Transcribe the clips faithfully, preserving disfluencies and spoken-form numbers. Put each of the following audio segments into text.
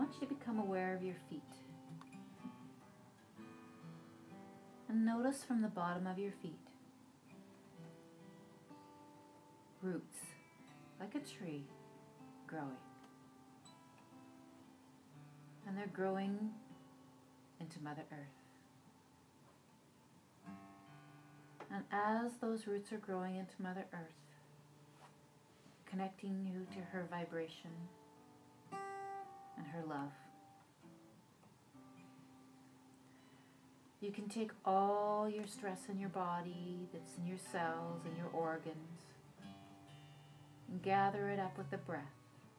want you to become aware of your feet. And notice from the bottom of your feet roots, like a tree, growing. And they're growing into Mother Earth. And as those roots are growing into Mother Earth, connecting you to her vibration and her love, you can take all your stress in your body that's in your cells and your organs and gather it up with the breath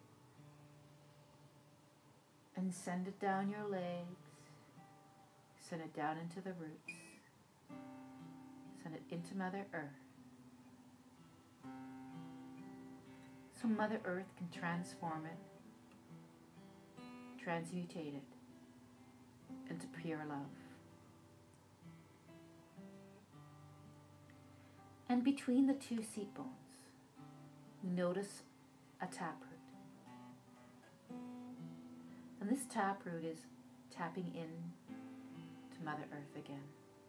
and send it down your legs, send it down into the roots, send it into Mother Earth. So Mother Earth can transform it, transmutate it into pure love. And between the two seat bones, notice a taproot. And this taproot is tapping in to Mother Earth again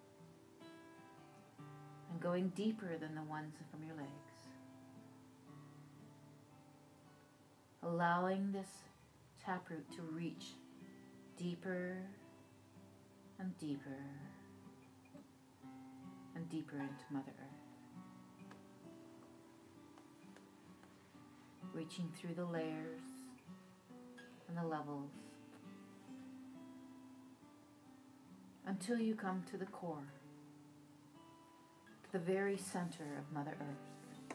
and going deeper than the ones from your legs. Allowing this taproot to reach deeper and deeper and deeper into Mother Earth. Reaching through the layers and the levels until you come to the core, to the very center of Mother Earth.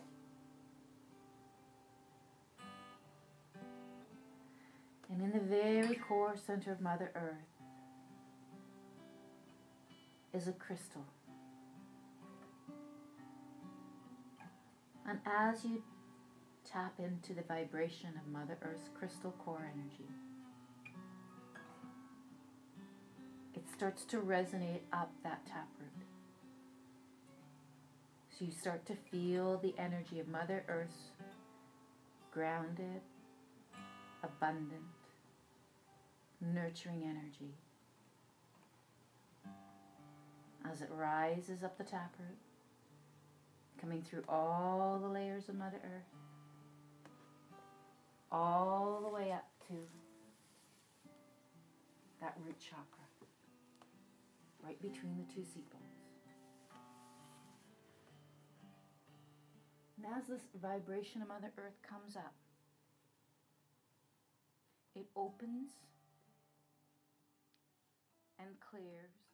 And in the very core center of Mother Earth is a crystal. And as you tap into the vibration of Mother Earth's crystal core energy, it starts to resonate up that taproot. So you start to feel the energy of Mother Earth's grounded, abundant, nurturing energy as it rises up the taproot, coming through all the layers of Mother Earth, all the way up to that root chakra, right between the two seat bones. And as this vibration of Mother Earth comes up, it opens and clears